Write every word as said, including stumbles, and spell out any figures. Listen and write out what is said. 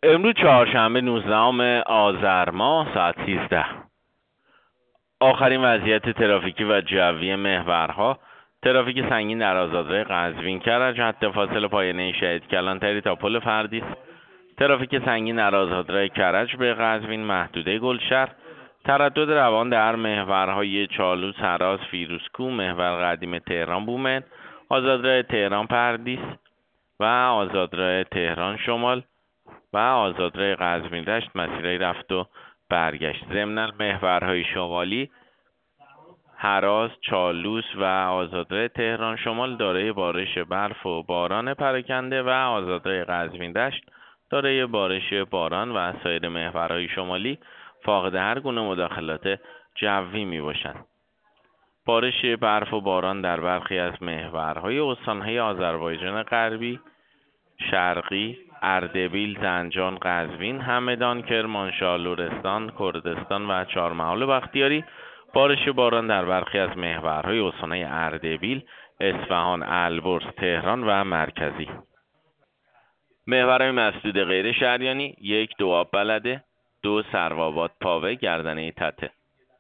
امروز چهارشنبه نوزدهم آذر ماه ساعت سیزده. آخرین وضعیت ترافیکی و جوی محورها: ترافیک سنگین در آزادراه قزوین کرج حد فاصل پایانه شهید کلانتری تا پل فردیس. ترافیک سنگین در آزادراه کرج به قزوین محدوده گلشهر. تردد روان در محورهای چالوس، هراس، فیروزکوه، محور قدیم تهران بومن، آزادراه تهران پردیس و آزادراه تهران شمال و آزادراه قزوین دشت مسیرهای رفت و برگشت. ضمناً محورهای شمالی هراس، چالوس و آزادراه تهران شمال دارای بارش برف و باران پراکنده و آزادراه قزوین دشت دارای بارش باران و سایر محورهای شمالی فاقد هر گونه مداخلات جوی می باشند. بارش برف و باران در برخی از محورهای استانهای آذربایجان غربی، شرقی، اردبیل، زنجان، قزوین، همدان، کرمانشاه، لرستان، کردستان و چهارمحال بختیاری. بارش باران در برخی از محورهای استانهای اردبیل، اصفهان، البرز، تهران و مرکزی. محورهای مسدود غیر شهریانی: یک دواب بلده، دو سروآباد پاوه گردنه تته.